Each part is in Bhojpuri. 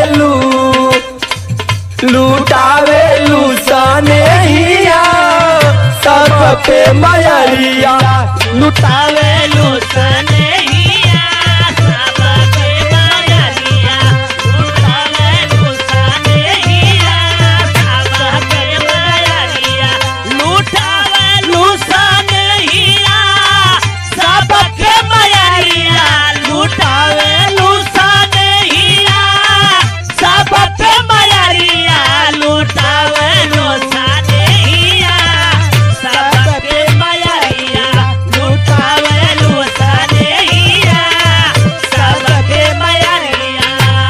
लूटावेलू सनेहिया सब पे मयरिया लुटावेलू सनेहिया सब पे मयरिया लुटावेलू सनेहिया सब पे मयरिया लुटावेलू सनेहिया सब के मयरिया लुटावेलू सनेहिया सब पे मयरिया लुटावेलू सनेहिया सब पे मयरिया लुटावेलू सनेहिया सब पे मयरिया।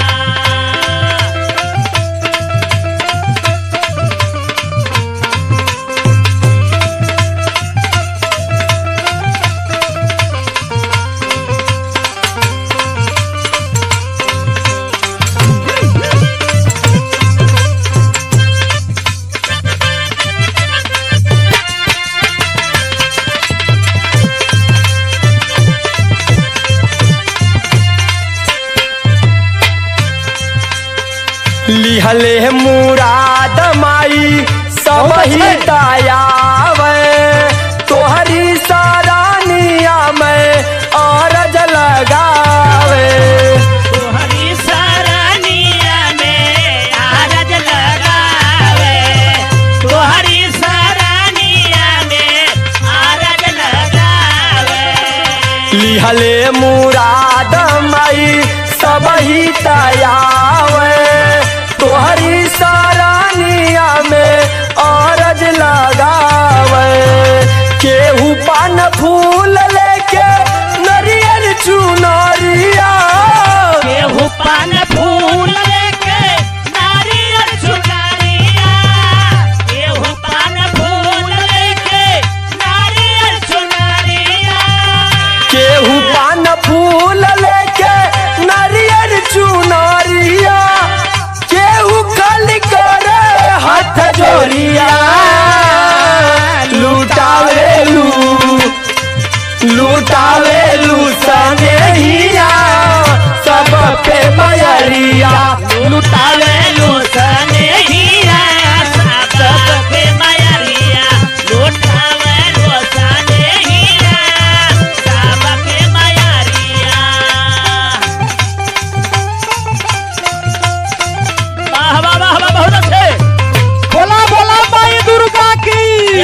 लिहले मुराद माई सब ही दयावे तोहरी सरानिया में अरज लगावे तोहरी सरानिया में अरज लगावे तोहरी सरानिया में अरज लगावे लिहले मुराद माई सब ही दयावे तोहरी सरानिया में अरज लगावे केहू पान फूल लेके नरियल चुनरिया केहू पान फूल लेके नारियल चुनरिया केहू पान फूल लेके नारियल चुनरिया केहू पान फूल लेके नरियल चुनरिया केहू कल करे हाथ जोड़िया लूटावेलू सनेहिया सब पे मयरिया लुटावेलू सनेहिया सब पे मयरिया लुटावेलू सनेहिया सब पे मयरिया। वाह वाह वाह वाह बहुत अच्छे बोला बोला माई दुर्गा की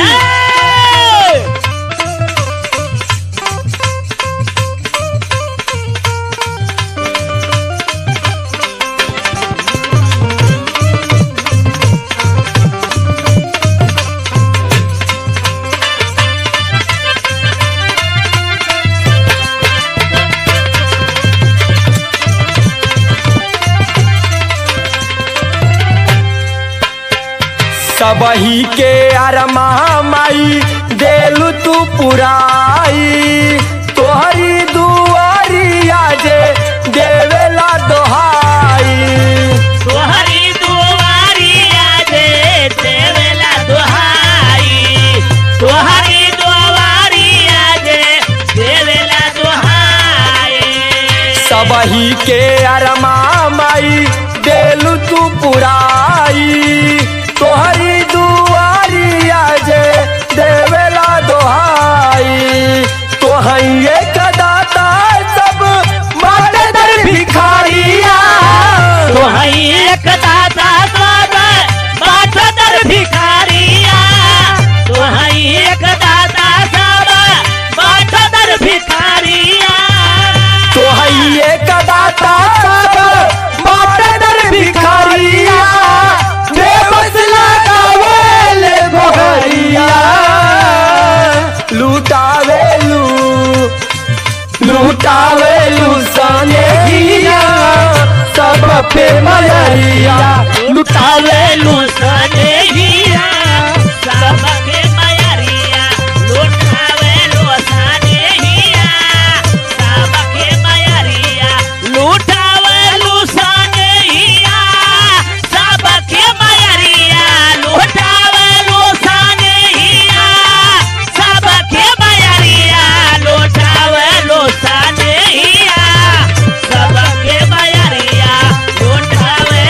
सबही के अरमा माई देलू तू पुराई तोहरी दुआरिया जे देवेला दोहाई तोहरी दुआरिया जे देवेला दोहाई तोहरी दुआरिया जे देवेला दोहाई सबही के अरमा माई देलू तू पुराई तोहरी दुआरिया जे देवेला दोहाई तोहैये कदाता सब बाटे दर भिखारिया तोहैये कदाता सब बाटे दर भिखारिया तोहैये कदाता सब बाटे दर भिखारिया तोहैये कदाता सब बाटे दर भिखारिया लूटावेलू सनेहिया सब पे मयरिया लुटावेलू सनेहिया सब के मयरिया लुटावेलू सनेहिया सब के मयरिया लुटावेलू सनेहिया सब के मयरिया लुटावेलू सनेहिया सब के मयरिया लुटावेलू सनेहिया सब के मयरिया लुटावे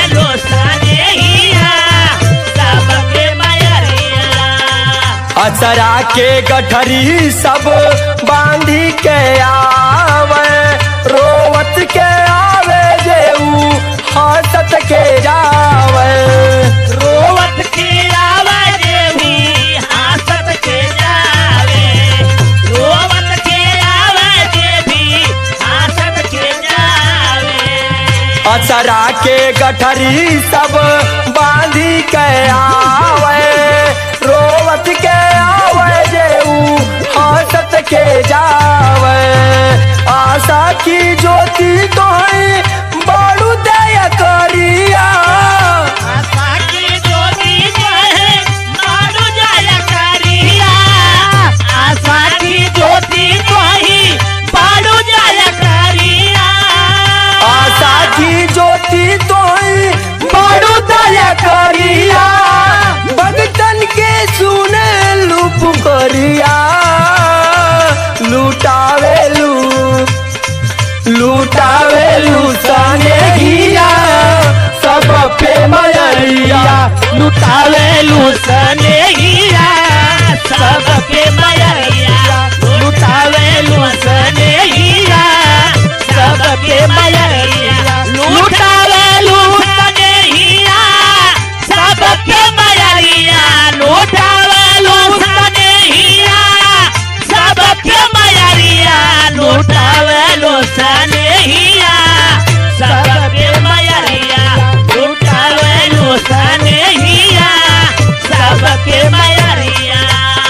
असरा के गठरी सब बांधी के आवे रोवत के आवे जेऊ हंसत के जावे रोवत के आवे देवी हंसत के जावे रोवत के आवे देवी हंसत के जावे असरा के गठरी सब बांधी के आवे रोवत के आवे जेऊ हंसत के जावे आशा की ज्योति तोही बड़ू दया करिया आशा की ज्योति कहे मारू जाया करिया आशा की ज्योति कही मारू जाया करिया आशा की ज्योति तोही बड़ू दया करिया भगतन के सुने लूप करिया लुटावेलू लुटावेलू साने घिया सब पे मयरिया लुटावेलू सनेहिया सब पे मयरिया लुटावेलू सनेहिया सब पे मयरिया लुटावेलू सनेहिया सब पे मयरिया लुटावेलू सनेहिया सब पे मयरिया लुटावेलू सनेहिया सब पे मयरिया लुटावेलू सनेहिया सब पे मयरिया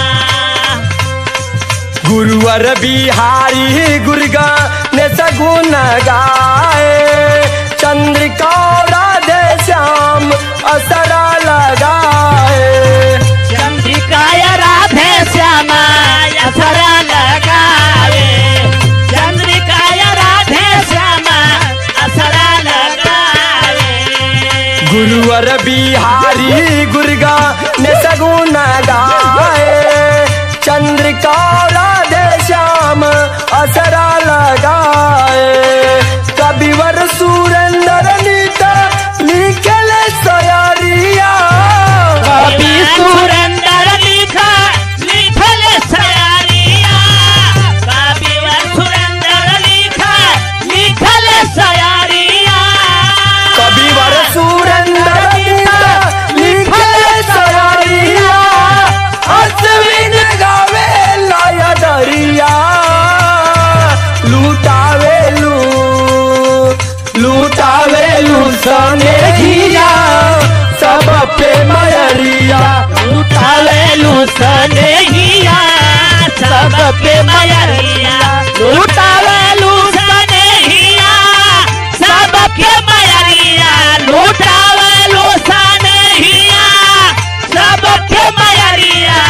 गुरुवर बिहारी गुरगा ने सगुन गाए चंद्रिका राधे श्याम असरा लगाए चंद्रिकाय राधे श्यामा असरा लगावे चंद्रिकाय राधे श्यामा असरा लगावे गुरुवर बिहारी गुरगा ने सगुन गाए चंद्रिका राधे श्याम असरा लगाए कविवर सुरेंद्र नीता लिखल सयारिया कवि सुरेंद्र लिखल सयारिया कविवर सुरेंद्र लिखल सयारिया कविवर सुरेंद्र नीता लिखल सयारिया अश्विन गावे लाया दरिया लुटावेलू लुटावेलू सने घिया सब पे मयरिया लुटावेलू सनेहिया सब पे मयरिया लुटावेलू सनेहिया सब पे मयरिया लुटावेलू सनेहिया सब पे मयरिया